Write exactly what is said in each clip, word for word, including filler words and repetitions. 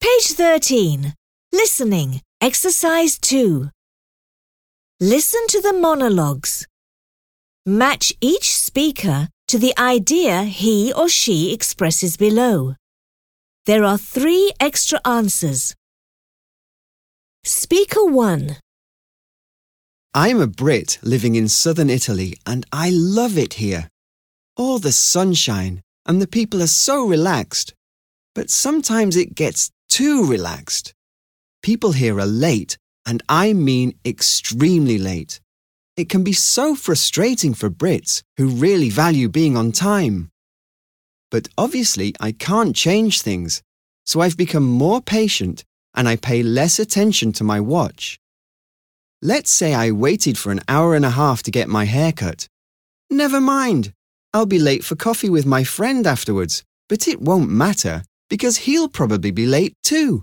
Page thirteen. Listening. Exercise two. Listen to the monologues. Match each speaker to the idea he or she expresses below. There are three extra answers. Speaker one. I'm a Brit living in southern Italy and I love it here. All the sunshine and the people are so relaxed. But sometimes it gets too relaxed. People here are late, and I mean extremely late. It can be so frustrating for Brits who really value being on time. But obviously I can't change things, so I've become more patient and I pay less attention to my watch. Let's say I waited for an hour and a half to get my hair cut. Never mind, I'll be late for coffee with my friend afterwards, but it won't matter because he'll probably be late too.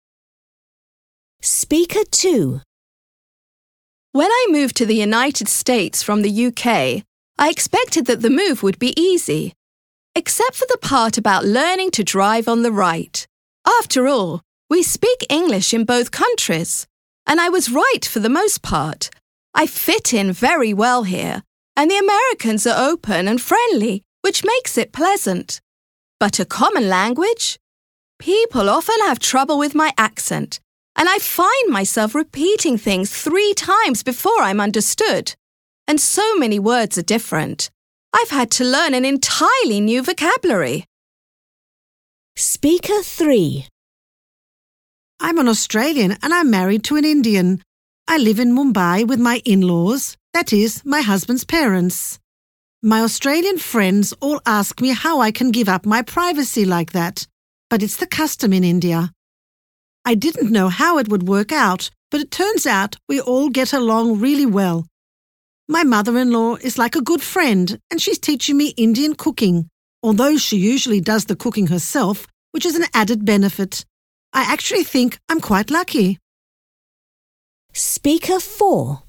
Speaker two. When I moved to the United States from the U K, I expected that the move would be easy, except for the part about learning to drive on the right. After all, we speak English in both countries, and I was right for the most part. I fit in very well here, and the Americans are open and friendly, which makes it pleasant. But a common language? People often have trouble with my accent, and I find myself repeating things three times before I'm understood. And so many words are different. I've had to learn an entirely new vocabulary. Speaker three. I'm an Australian and I'm married to an Indian. I live in Mumbai with my in-laws, that is, my husband's parents. My Australian friends all ask me how I can give up my privacy like that, but it's the custom in India. I didn't know how it would work out, but it turns out we all get along really well. My mother-in-law is like a good friend and she's teaching me Indian cooking, although she usually does the cooking herself, which is an added benefit. I actually think I'm quite lucky. Speaker four.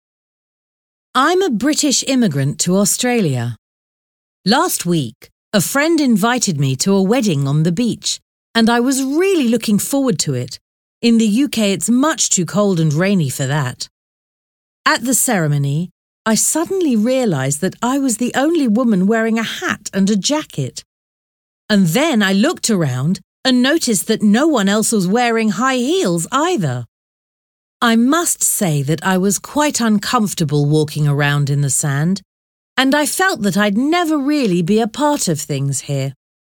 I'm a British immigrant to Australia. Last week, a friend invited me to a wedding on the beach, and I was really looking forward to it. In the U K, it's much too cold and rainy for that. At the ceremony, I suddenly realised that I was the only woman wearing a hat and a jacket. And then I looked around and noticed that no one else was wearing high heels either. I must say that I was quite uncomfortable walking around in the sand, and I felt that I'd never really be a part of things here.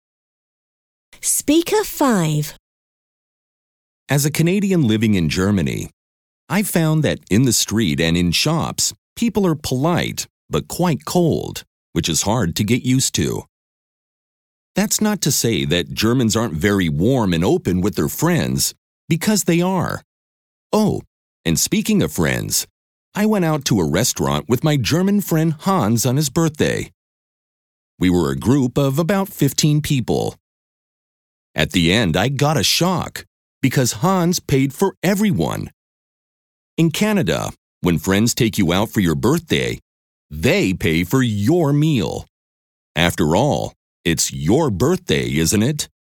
Speaker five. As a Canadian living in Germany, I've found that in the street and in shops, people are polite but quite cold, which is hard to get used to. That's not to say that Germans aren't very warm and open with their friends, because they are. Oh, and speaking of friends, I went out to a restaurant with my German friend Hans on his birthday. We were a group of about fifteen people. At the end, I got a shock because Hans paid for everyone. In Canada, when friends take you out for your birthday, they pay for your meal. After all, it's your birthday, isn't it?